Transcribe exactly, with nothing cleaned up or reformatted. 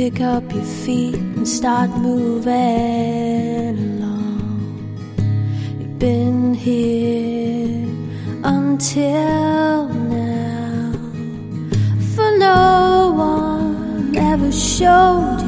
pick up your feet and start moving along. You've been here until now, for no one ever showed you